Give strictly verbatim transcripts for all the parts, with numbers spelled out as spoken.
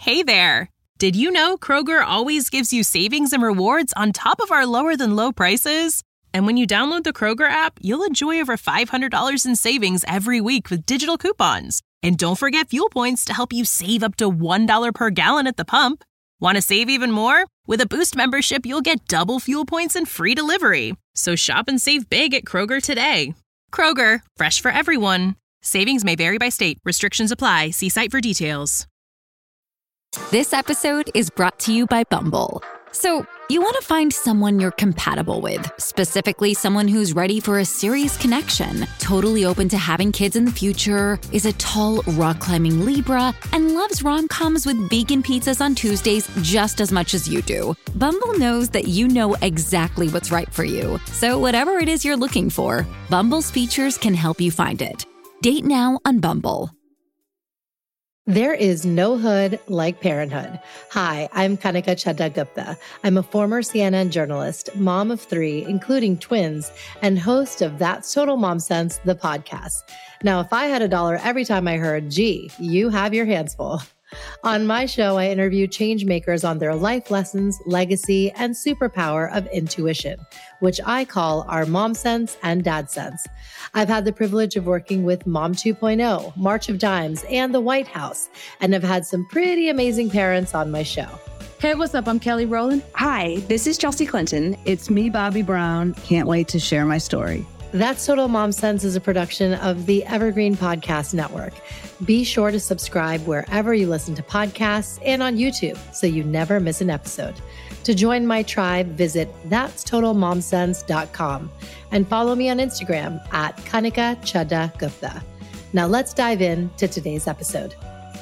Hey there! Did you know Kroger always gives you savings and rewards on top of our lower-than-low prices? And when you download the Kroger app, you'll enjoy over five hundred dollars in savings every week with digital coupons. And don't forget fuel points to help you save up to one dollar per gallon at the pump. Want to save even more? With a Boost membership, you'll get double fuel points and free delivery. So shop and save big at Kroger today. Kroger, fresh for everyone. Savings may vary by state. Restrictions apply. See site for details. This episode is brought to you by Bumble. So, you want to find someone you're compatible with, specifically someone who's ready for a serious connection, totally open to having kids in the future, is a tall, rock-climbing Libra, and loves rom-coms with vegan pizzas on Tuesdays just as much as you do. Bumble knows that you know exactly what's right for you. So whatever it is you're looking for, Bumble's features can help you find it. Date now on Bumble. There is no hood like parenthood. Hi, I'm Kanika Chadda Gupta. I'm a former C N N journalist, mom of three, including twins, and host of That's Total Mom Sense, the podcast. Now, if I had a dollar every time I heard, gee, you have your hands full. On my show, I interview change makers on their life lessons, legacy, and superpower of intuition, which I call our mom sense and dad sense. I've had the privilege of working with Mom two point oh, March of Dimes, and the White House, and have had some pretty amazing parents on my show. Hey, what's up? I'm Kelly Rowland. Hi, this is Chelsea Clinton. It's me, Bobby Brown. Can't wait to share my story. That's Total Mom Sense is a production of the Evergreen Podcast Network. Be sure to subscribe wherever you listen to podcasts and on YouTube so you never miss an episode. To join my tribe, visit that's total mom sense dot com and follow me on Instagram at Kanika Chadda Gupta. Now let's dive in to today's episode.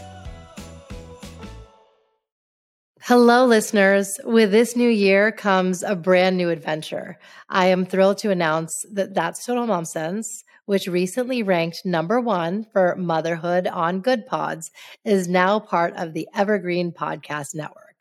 Hello, listeners. With this new year comes a brand new adventure. I am thrilled to announce that That's Total Mom Sense, which recently ranked number one for motherhood on Good Pods, is now part of the Evergreen Podcast Network.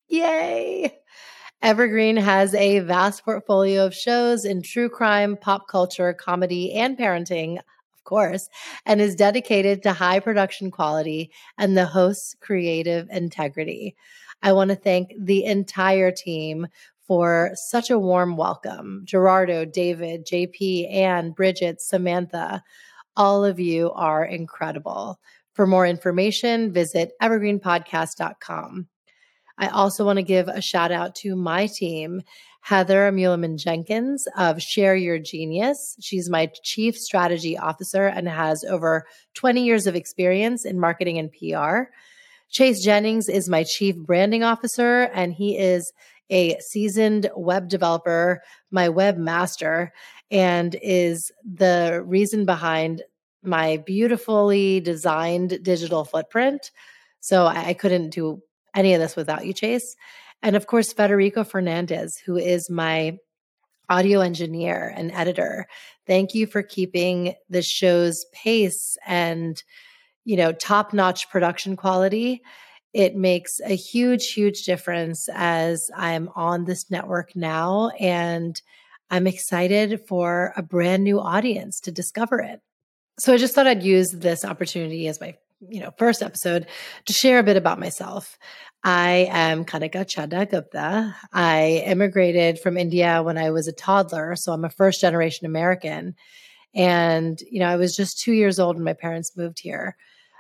Yay! Evergreen has a vast portfolio of shows in true crime, pop culture, comedy, and parenting, of course, and is dedicated to high production quality and the host's creative integrity. I want to thank the entire team for such a warm welcome. Gerardo, David, J P, Anne, Bridget, Samantha, all of you are incredible. For more information, visit evergreen podcast dot com. I also want to give a shout out to my team, Heather Muleman Jenkins of Share Your Genius. She's my Chief Strategy Officer and has over twenty years of experience in marketing and P R. Chase Jennings is my Chief Branding Officer, and he is a seasoned web developer, my webmaster, and is the reason behind my beautifully designed digital footprint. So I, I couldn't do any of this without you, Chase. And of course, Federico Fernandez, who is my audio engineer and editor. Thank you for keeping the show's pace and you know, top-notch production quality. It makes a huge, huge difference as I'm on this network now, and I'm excited for a brand new audience to discover it. So I just thought I'd use this opportunity as my, you know, first episode to share a bit about myself. I am Kanika Chadda Gupta. I immigrated from India when I was a toddler, so I'm a first-generation American. And, you know, I was just two years old when my parents moved here.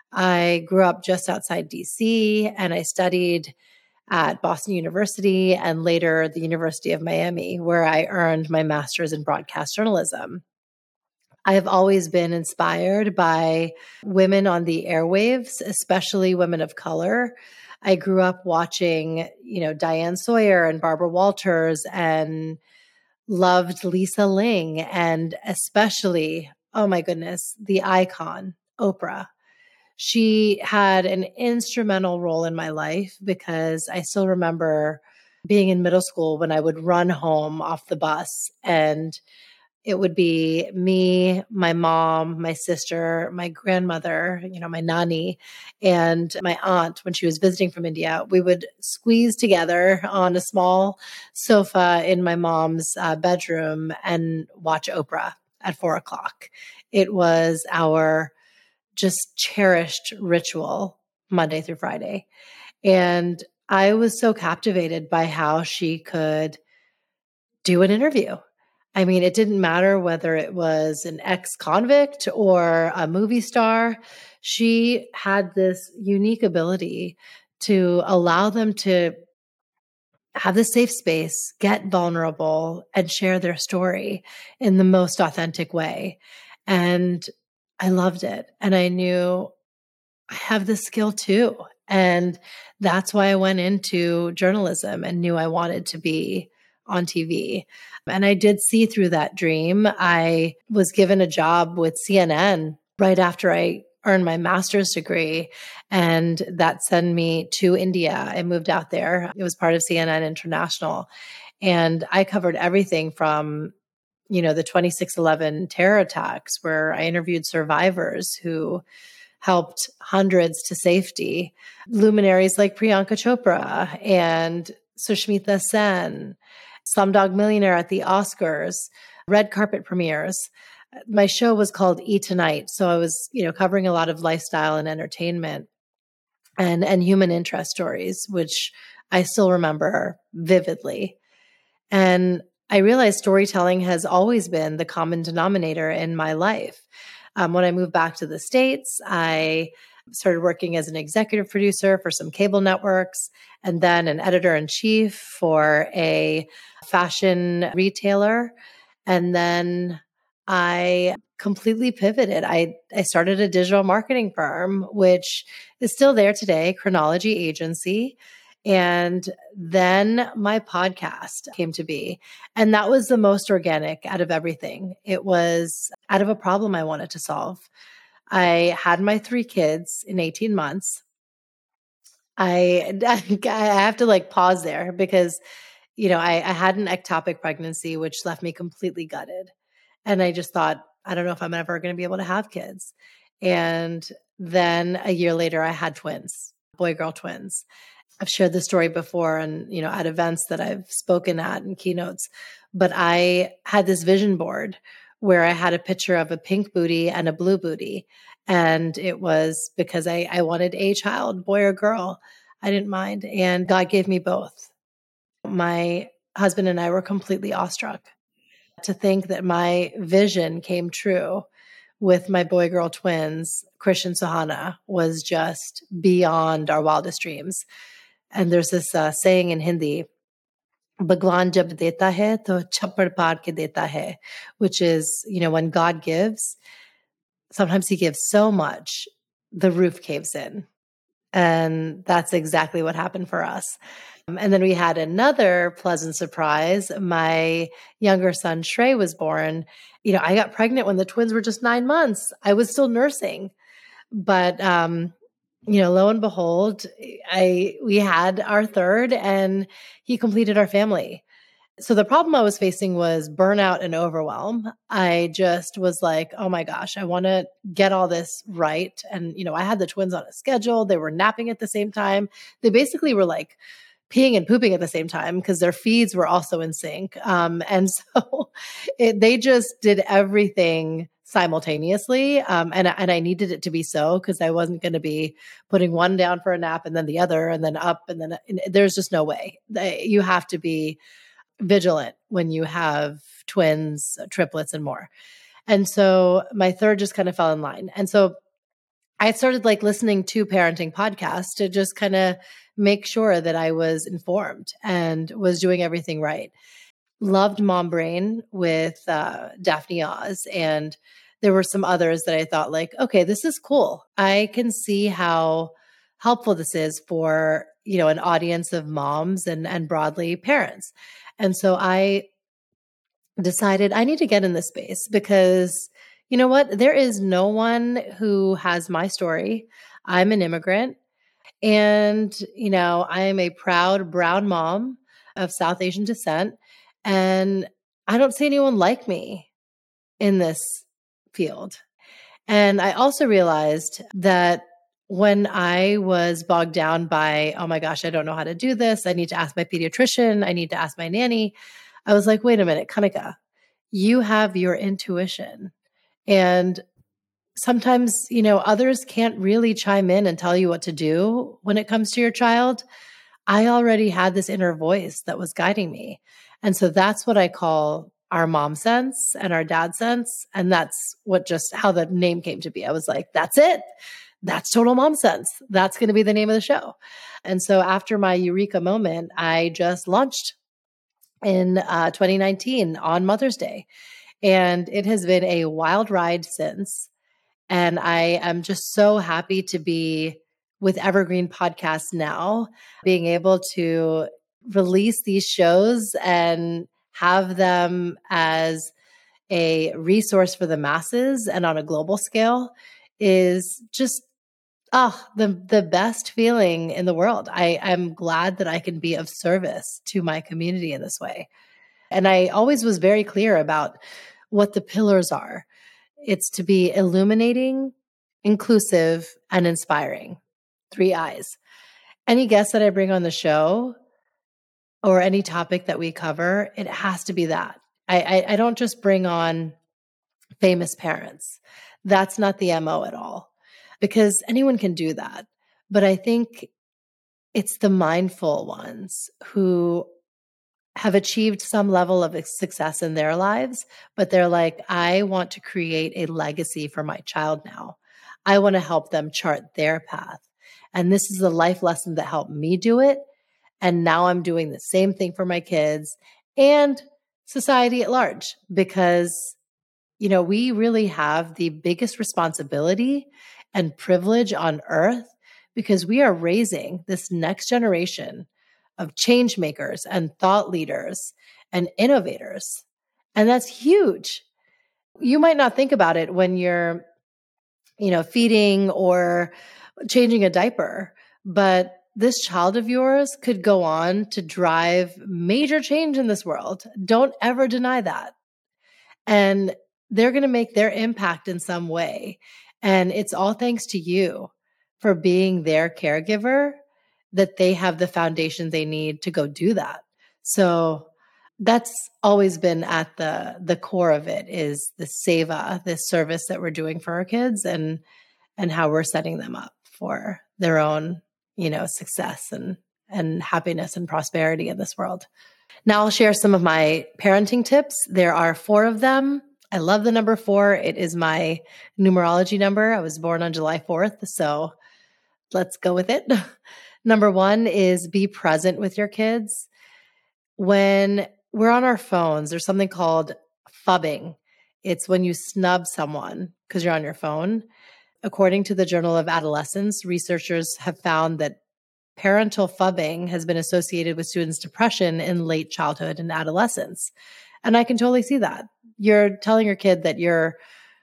I grew up just outside D C, and I studied at Boston University and later the University of Miami, where I earned my master's in broadcast journalism. I have always been inspired by women on the airwaves, especially women of color. I grew up watching, you know, Diane Sawyer and Barbara Walters and loved Lisa Ling and especially, oh my goodness, the icon, Oprah. She had an instrumental role in my life because I still remember being in middle school when I would run home off the bus and it would be me, my mom, my sister, my grandmother, you know, my nani, and my aunt when she was visiting from India. We would squeeze together on a small sofa in my mom's uh, bedroom and watch Oprah at four o'clock. It was our just cherished ritual Monday through Friday. And I was so captivated by how she could do an interview. I mean, it didn't matter whether it was an ex-convict or a movie star. She had this unique ability to allow them to have this safe space, get vulnerable, and share their story in the most authentic way. And I loved it. And I knew I have this skill too. And that's why I went into journalism and knew I wanted to be on T V. And I did see through that dream. I was given a job with C N N right after I earned my master's degree. And that sent me to India. I moved out there. It was part of C N N International. And I covered everything from, you know, the twenty-six eleven terror attacks, where I interviewed survivors who helped hundreds to safety, luminaries like Priyanka Chopra and Sushmita Sen, Slumdog Millionaire at the Oscars, red carpet premieres. My show was called E! Tonight. So I was, you know, covering a lot of lifestyle and entertainment and, and human interest stories, which I still remember vividly. And I realized storytelling has always been the common denominator in my life. Um, when I moved back to the States, I started working as an executive producer for some cable networks and then an editor-in-chief for a fashion retailer. And then I completely pivoted. I, I started a digital marketing firm, which is still there today, Chronology Agency. And then my podcast came to be. And that was the most organic out of everything. It was out of a problem I wanted to solve. I had my three kids in eighteen months. I, I have to like pause there because, you know, I, I had an ectopic pregnancy, which left me completely gutted. And I just thought, I don't know if I'm ever going to be able to have kids. And then a year later, I had twins, boy-girl twins. I've shared this story before and, you know, at events that I've spoken at and keynotes, but I had this vision board where I had a picture of a pink booty and a blue booty. And it was because I, I wanted a child, boy or girl. I didn't mind. And God gave me both. My husband and I were completely awestruck to think that my vision came true with my boy-girl twins. Christian Sohana was just beyond our wildest dreams. And there's this uh, saying in Hindi, Bhagwan jab deta hai, to chappad paar ke deta hai, which is, you know, when God gives, sometimes he gives so much, the roof caves in. And that's exactly what happened for us. Um, and then we had another pleasant surprise. My younger son, Shrey, was born. You know, I got pregnant when the twins were just nine months. I was still nursing. But, um, you know, lo and behold, I we had our third and he completed our family. So the problem I was facing was burnout and overwhelm. I just was like, oh my gosh, I want to get all this right. And, you know, I had the twins on a schedule. They were napping at the same time. They basically were like peeing and pooping at the same time because their feeds were also in sync. Um, and so it, they just did everything simultaneously. Um, and, and I needed it to be so because I wasn't going to be putting one down for a nap and then the other and then up and then and there's just no way. You have to be vigilant when you have twins, triplets, and more. And so my third just kind of fell in line. And so I started like listening to parenting podcasts to just kind of make sure that I was informed and was doing everything right. Loved Mom Brain with uh, Daphne Oz. And there were some others that I thought like, okay, this is cool. I can see how helpful this is for, you know, an audience of moms and, and broadly parents. And so I decided I need to get in this space because, you know what? There is no one who has my story. I'm an immigrant and, you know, I am a proud brown mom of South Asian descent. And I don't see anyone like me in this field. And I also realized that when I was bogged down by, oh my gosh, I don't know how to do this. I need to ask my pediatrician. I need to ask my nanny. I was like, wait a minute, Kanika, you have your intuition. And sometimes, you know, others can't really chime in and tell you what to do when it comes to your child. I already had this inner voice that was guiding me. And so that's what I call our mom sense and our dad sense. And that's what just how the name came to be. I was like, that's it. That's Total Mom Sense. That's going to be the name of the show. And so after my eureka moment, I just launched in uh, twenty nineteen on Mother's Day. And it has been a wild ride since. And I am just so happy to be with Evergreen Podcasts now, being able to release these shows and have them as a resource for the masses and on a global scale is just oh, the the best feeling in the world. I, I'm glad that I can be of service to my community in this way. And I always was very clear about what the pillars are. It's to be illuminating, inclusive, and inspiring. Three I's. Any guest that I bring on the show or any topic that we cover, it has to be that. I, I, I don't just bring on famous parents. That's not the M O at all, because anyone can do that. But I think it's the mindful ones who have achieved some level of success in their lives, but they're like, I want to create a legacy for my child now. I want to help them chart their path. And this is the life lesson that helped me do it. And now I'm doing the same thing for my kids and society at large, because, you know, we really have the biggest responsibility and privilege on earth, because we are raising this next generation of change makers and thought leaders and innovators. And that's huge. You might not think about it when you're, you know, feeding or changing a diaper, but this child of yours could go on to drive major change in this world. Don't ever deny that. And they're going to make their impact in some way. And it's all thanks to you for being their caregiver, that they have the foundation they need to go do that. So that's always been at the the core of it, is the Seva, this service that we're doing for our kids, and and how we're setting them up for their own, you know, success and and happiness and prosperity in this world. Now I'll share some of my parenting tips. There are four of them. I love the number four. It is my numerology number. I was born on July fourth, so let's go with it. Number one is be present with your kids. When we're on our phones, there's something called phubbing. It's when you snub someone because you're on your phone. According to the Journal of Adolescence, researchers have found that parental phubbing has been associated with students' depression in late childhood and adolescence. And I can totally see that. You're telling your kid that your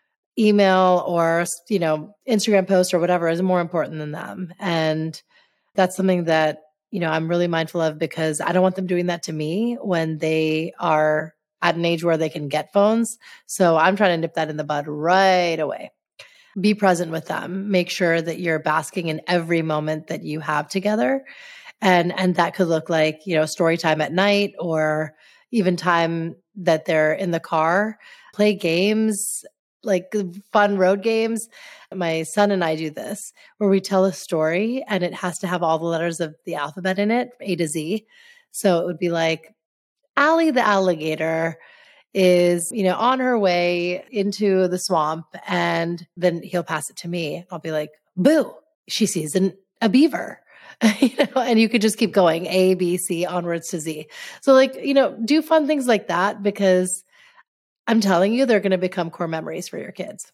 email or, you know, Instagram post or whatever is more important than them. And that's something that, you know, I'm really mindful of, because I don't want them doing that to me when they are at an age where they can get phones. So I'm trying to nip that in the bud right away. Be present with them. Make sure that you're basking in every moment that you have together. And, and that could look like, you know, story time at night, or even time that they're in the car. Play games, like fun road games. My son and I do this, where we tell a story and it has to have all the letters of the alphabet in it, A to Z. So it would be like, Allie the alligator is, you know, on her way into the swamp, and then he'll pass it to me. I'll be like, boo, she sees an, a beaver. You know, and you could just keep going, A, B, C, onwards to Z. So like, you know, do fun things like that, because I'm telling you, they're going to become core memories for your kids.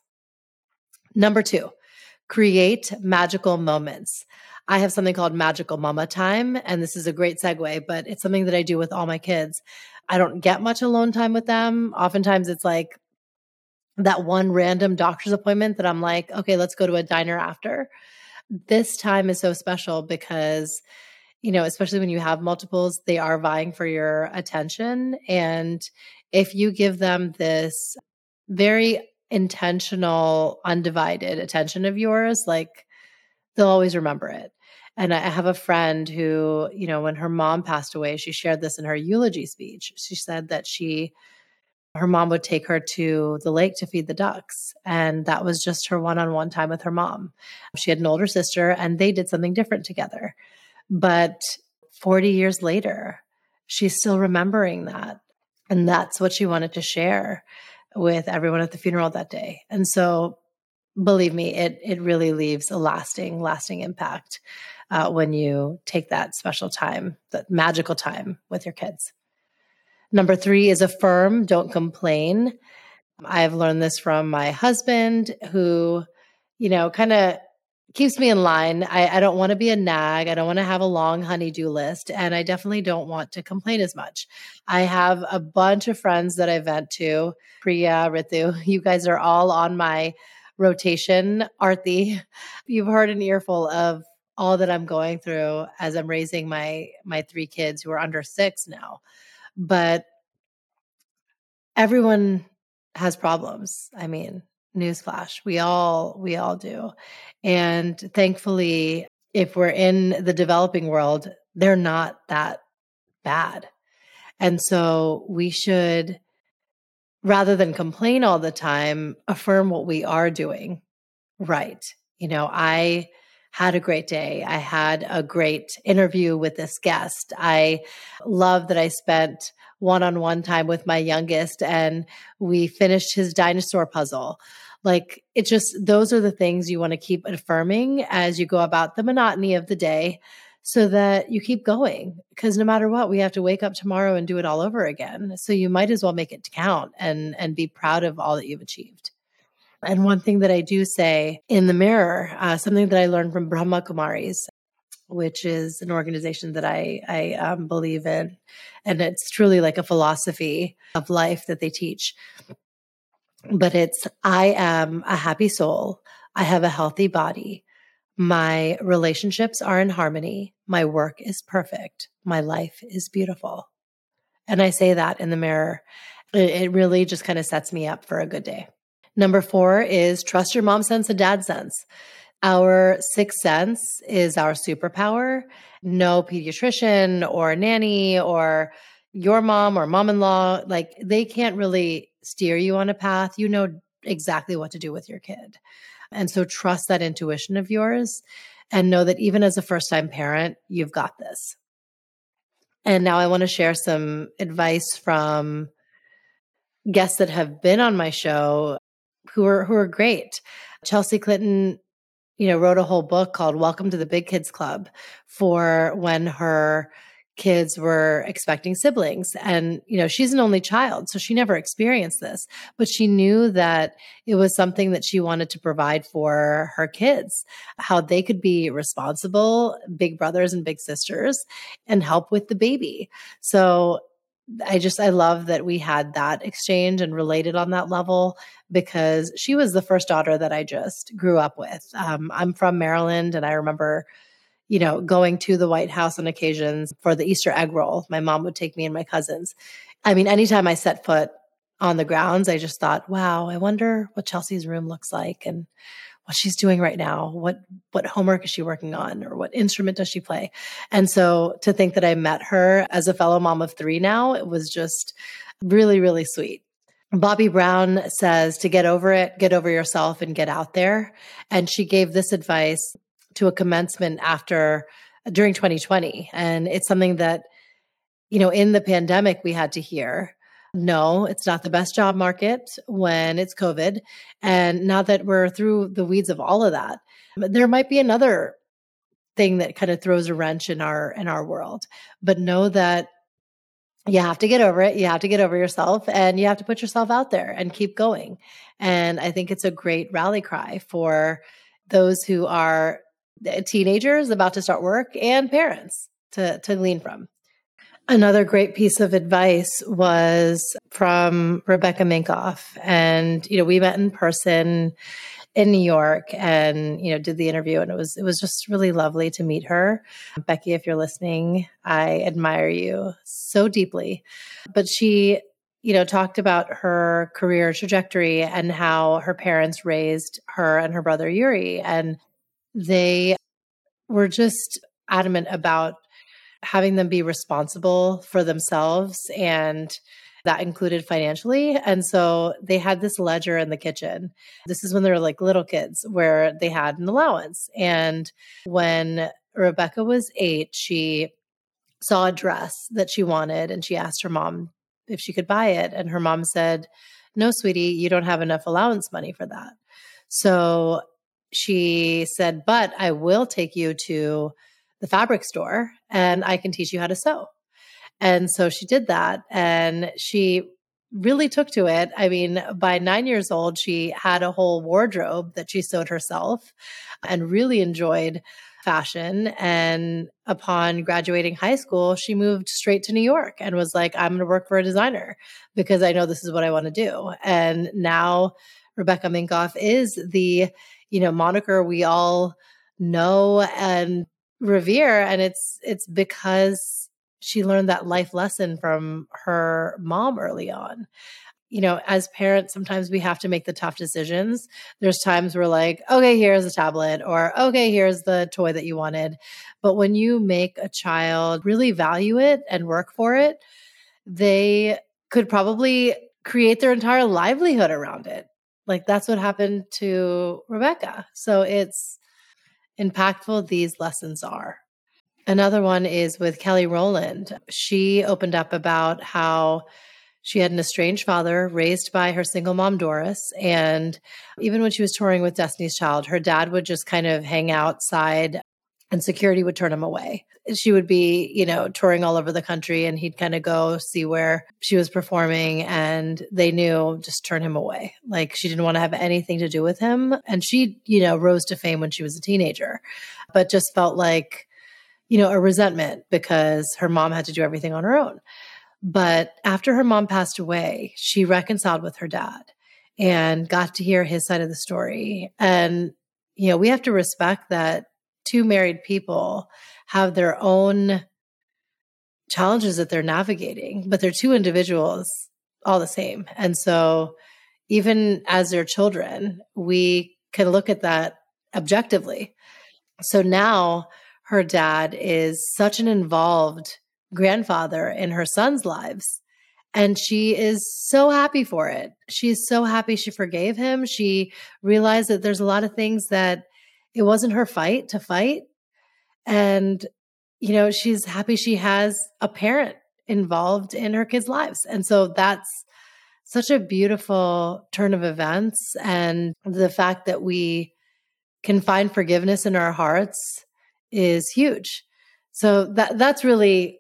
Number two, create magical moments. I have something called Magical Mama Time, and this is a great segue, but it's something that I do with all my kids. I don't get much alone time with them. Oftentimes it's like that one random doctor's appointment that I'm like, okay, let's go to a diner after. This time is so special because, you know, especially when you have multiples, they are vying for your attention. And if you give them this very intentional, undivided attention of yours, like, they'll always remember it. And I have a friend who, you know, when her mom passed away, she shared this in her eulogy speech. She said that she her mom would take her to the lake to feed the ducks. And that was just her one-on-one time with her mom. She had an older sister and they did something different together. But forty years later, she's still remembering that. And that's what she wanted to share with everyone at the funeral that day. And so believe me, it it really leaves a lasting, lasting impact uh, when you take that special time, that magical time with your kids. Number three is affirm, don't complain. I've learned this from my husband who, you know, kind of keeps me in line. I, I don't want to be a nag. I don't want to have a long honey-do list. And I definitely don't want to complain as much. I have a bunch of friends that I vent to. Priya, Ritu, you guys are all on my rotation. Arthi, you've heard an earful of all that I'm going through as I'm raising my my three kids who are under six now. But everyone has problems. I mean, newsflash, we all we all do. And thankfully, if we're in the developing world, they're not that bad. And so we should, rather than complain all the time, affirm what we are doing right. You know, I had a great day. I had a great interview with this guest. I love that I spent one-on-one time with my youngest and we finished his dinosaur puzzle. Like, it just, those are the things you want to keep affirming as you go about the monotony of the day so that you keep going. Because no matter what, we have to wake up tomorrow and do it all over again. So you might as well make it count and, and be proud of all that you've achieved. And one thing that I do say in the mirror, uh, something that I learned from Brahma Kumaris, which is an organization that I, I um, believe in. And it's truly like a philosophy of life that they teach. But it's, I am a happy soul. I have a healthy body. My relationships are in harmony. My work is perfect. My life is beautiful. And I say that in the mirror. It, it really just kind of sets me up for a good day. Number four is trust your mom sense and dad sense. Our sixth sense is our superpower. No pediatrician or nanny or your mom or mom-in-law, like they can't really steer you on a path. You know exactly what to do with your kid. And so trust that intuition of yours and know that even as a first-time parent, you've got this. And now I want to share some advice from guests that have been on my show who are who are great. Chelsea Clinton, you know, wrote a whole book called Welcome to the Big Kids Club for when her kids were expecting siblings. And, you know, she's an only child, so she never experienced this, but she knew that it was something that she wanted to provide for her kids, how they could be responsible big brothers and big sisters and help with the baby. So I just, I love that we had that exchange and related on that level because she was the first daughter that I just grew up with. Um, I'm from Maryland and I remember, you know, going to the White House on occasions for the Easter egg roll. My mom would take me and my cousins. I mean, anytime I set foot on the grounds, I just thought, wow, I wonder what Chelsea's room looks like and what she's doing right now. What, what homework is she working on or what instrument does she play? And so to think that I met her as a fellow mom of three now, it was just really, really sweet. Bobbi Brown says to get over it, get over yourself and get out there. And she gave this advice to a commencement after, during twenty twenty. And it's something that, you know, in the pandemic we had to hear. No, it's not the best job market when it's COVID. And now that we're through the weeds of all of that, there might be another thing that kind of throws a wrench in our, in our world, but know that you have to get over it. You have to get over yourself and you have to put yourself out there and keep going. And I think it's a great rally cry for those who are teenagers about to start work and parents to, to glean from. Another great piece of advice was from Rebecca Minkoff. And, you know, we met in person in New York and, you know, did the interview and it was, it was just really lovely to meet her. Becky, if you're listening, I admire you so deeply. But she, you know, talked about her career trajectory and how her parents raised her and her brother Yuri. And they were just adamant about having them be responsible for themselves and that included financially. And so they had this ledger in the kitchen. This is when they were like little kids where they had an allowance. And when Rebecca was eight, she saw a dress that she wanted and she asked her mom if she could buy it. And her mom said, no, sweetie, you don't have enough allowance money for that. So she said, but I will take you to the fabric store and I can teach you how to sew. And so she did that and she really took to it. I mean, by nine years old, she had a whole wardrobe that she sewed herself and really enjoyed fashion. And upon graduating high school, she moved straight to New York and was like, I'm going to work for a designer because I know this is what I want to do. And now Rebecca Minkoff is the, you know, moniker we all know and revere. And it's, it's because she learned that life lesson from her mom early on. You know, as parents, sometimes we have to make the tough decisions. There's times we're like, okay, here's a tablet, or okay, here's the toy that you wanted. But when you make a child really value it and work for it, they could probably create their entire livelihood around it. Like that's what happened to Rebecca. So it's impactful these lessons are. Another one is with Kelly Rowland. She opened up about how she had an estranged father raised by her single mom, Doris. And even when she was touring with Destiny's Child, her dad would just kind of hang outside and security would turn him away. She would be, you know, touring all over the country and he'd kind of go see where she was performing and they knew just turn him away. Like she didn't want to have anything to do with him. And she, you know, rose to fame when she was a teenager, but just felt like, you know, a resentment because her mom had to do everything on her own. But after her mom passed away, she reconciled with her dad and got to hear his side of the story. And, you know, we have to respect that two married people have their own challenges that they're navigating, but they're two individuals all the same. And so even as their children, we can look at that objectively. So now her dad is such an involved grandfather in her son's lives. And she is so happy for it. She's so happy she forgave him. She realized that there's a lot of things that it wasn't her fight to fight. And, you know, she's happy she has a parent involved in her kids' lives. And so that's such a beautiful turn of events. And the fact that we can find forgiveness in our hearts is huge. So that that's really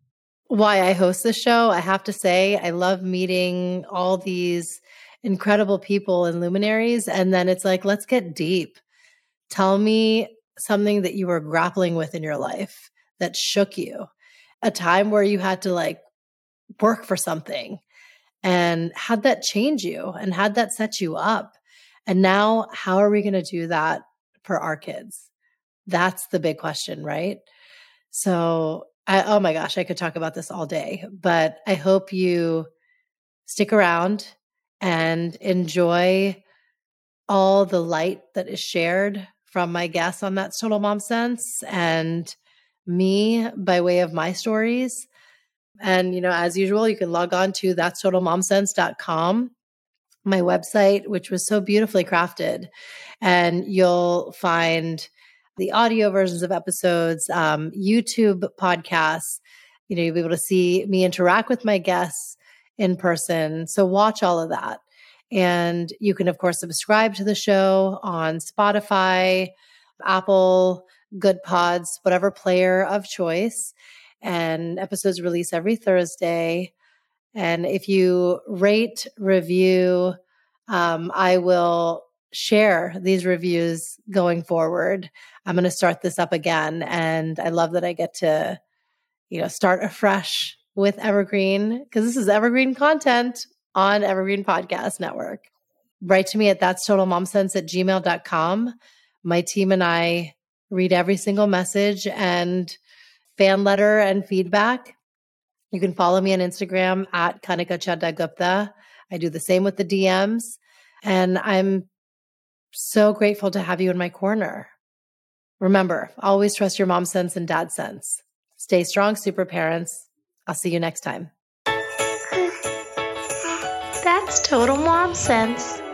why I host this show. I have to say, I love meeting all these incredible people and luminaries. And then it's like, let's get deep. Tell me something that you were grappling with in your life that shook you, a time where you had to like work for something and had that change you and had that set you up. And now how are we going to do that for our kids? That's the big question, right? So, I, oh my gosh, I could talk about this all day, but I hope you stick around and enjoy all the light that is shared from my guests on That's Total Mom Sense and me by way of my stories. And, you know, as usual, you can log on to that's total mom sense dot com, my website, which was so beautifully crafted. And you'll find the audio versions of episodes, um, YouTube podcasts. You know, you'll be able to see me interact with my guests in person. So watch all of that. And you can, of course, subscribe to the show on Spotify, Apple, Good Pods, whatever player of choice. And episodes release every Thursday. And if you rate, review, um, I will share these reviews going forward. I'm going to start this up again. And I love that I get to, you know, start afresh with Evergreen because this is Evergreen content on Evergreen Podcast Network. Write to me at that's total mom sense at gmail dot com. My team and I read every single message and fan letter and feedback. You can follow me on Instagram at Kanika Chadda Gupta. I do the same with the D Ms. And I'm so grateful to have you in my corner. Remember, always trust your mom sense and dad sense. Stay strong, super parents. I'll see you next time. Total Mom Sense.